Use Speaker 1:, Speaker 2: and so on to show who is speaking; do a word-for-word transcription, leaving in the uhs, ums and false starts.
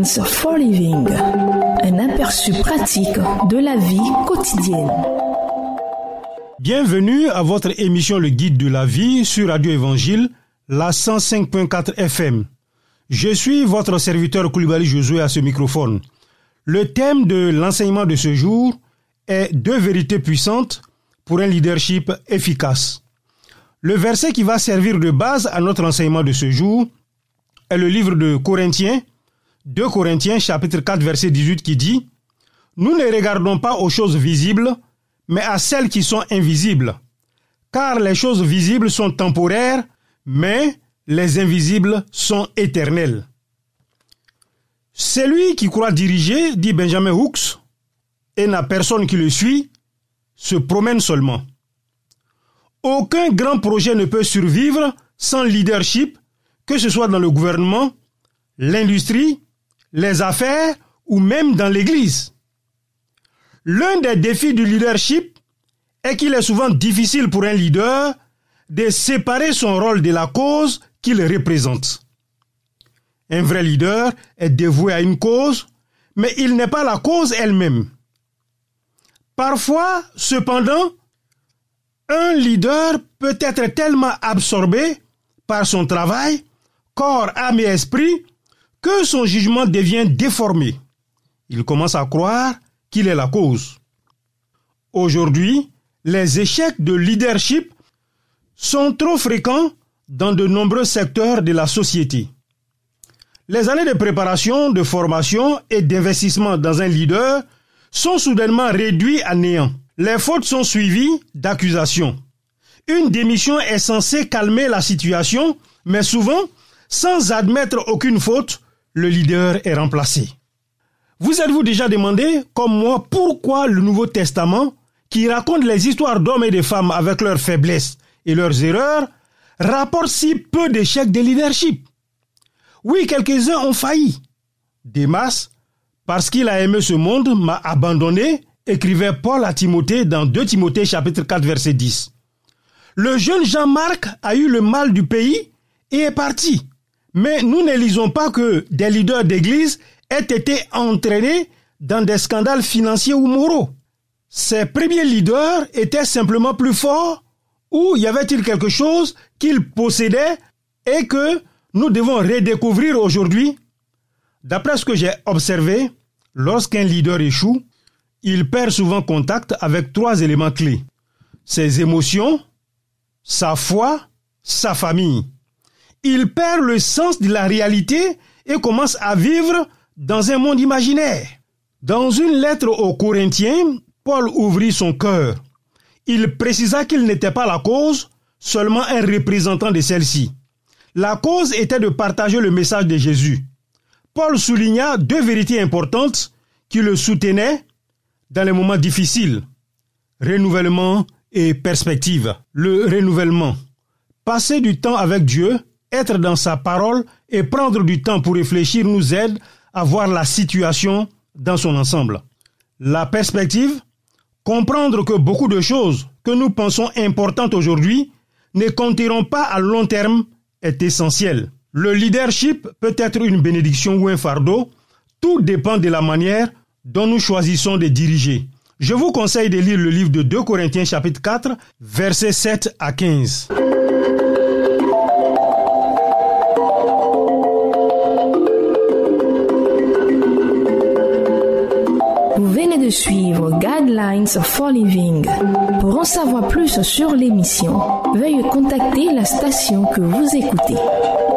Speaker 1: Guidelines for Living, un aperçu pratique de la vie quotidienne.
Speaker 2: Bienvenue à votre émission Le Guide de la vie sur Radio Évangile, la cent cinq virgule quatre F M. Je suis votre serviteur Koulibaly Josué à ce microphone. Le thème de l'enseignement de ce jour est deux vérités puissantes pour un leadership efficace. Le verset qui va servir de base à notre enseignement de ce jour est le livre de Corinthiens, deux Corinthiens chapitre quatre verset dix-huit qui dit « Nous ne regardons pas aux choses visibles, mais à celles qui sont invisibles. Car les choses visibles sont temporaires, mais les invisibles sont éternelles. » Celui qui croit diriger, dit Benjamin Hooks, et n'a personne qui le suit, se promène seulement. Aucun grand projet ne peut survivre sans leadership, que ce soit dans le gouvernement, l'industrie, les affaires ou même dans l'Église. L'un des défis du leadership est qu'il est souvent difficile pour un leader de séparer son rôle de la cause qu'il représente. Un vrai leader est dévoué à une cause, mais il n'est pas la cause elle-même. Parfois, cependant, un leader peut être tellement absorbé par son travail, corps, âme et esprit, que son jugement devient déformé. Il commence à croire qu'il est la cause. Aujourd'hui, les échecs de leadership sont trop fréquents dans de nombreux secteurs de la société. Les années de préparation, de formation et d'investissement dans un leader sont soudainement réduites à néant. Les fautes sont suivies d'accusations. Une démission est censée calmer la situation, mais souvent, sans admettre aucune faute, le leader est remplacé. Vous êtes-vous déjà demandé, comme moi, pourquoi le Nouveau Testament, qui raconte les histoires d'hommes et de femmes avec leurs faiblesses et leurs erreurs, rapporte si peu d'échecs de leadership? Oui, quelques-uns ont failli. Démas, parce qu'il a aimé ce monde, m'a abandonné, écrivait Paul à Timothée dans deux Timothée chapitre quatre verset dix. Le jeune Jean-Marc a eu le mal du pays et est parti. Mais nous ne lisons pas que des leaders d'église aient été entraînés dans des scandales financiers ou moraux. Ces premiers leaders étaient simplement plus forts ou y avait-il quelque chose qu'ils possédaient et que nous devons redécouvrir aujourd'hui? D'après ce que j'ai observé, lorsqu'un leader échoue, il perd souvent contact avec trois éléments clés. Ses émotions, sa foi, sa famille. Il perd le sens de la réalité et commence à vivre dans un monde imaginaire. Dans une lettre aux Corinthiens, Paul ouvrit son cœur. Il précisa qu'il n'était pas la cause, seulement un représentant de celle-ci. La cause était de partager le message de Jésus. Paul souligna deux vérités importantes qui le soutenaient dans les moments difficiles. Renouvellement et perspective. Le renouvellement. Passer du temps avec Dieu, être dans sa parole et prendre du temps pour réfléchir nous aide à voir la situation dans son ensemble. La perspective. Comprendre que beaucoup de choses que nous pensons importantes aujourd'hui ne compteront pas à long terme est essentiel. Le leadership peut être une bénédiction ou un fardeau. Tout dépend de la manière dont nous choisissons de diriger. Je vous conseille de lire le livre de deux Corinthiens chapitre quatre, versets sept à quinze.
Speaker 1: Vous venez de suivre Guidelines for Living. Pour en savoir plus sur l'émission, veuillez contacter la station que vous écoutez.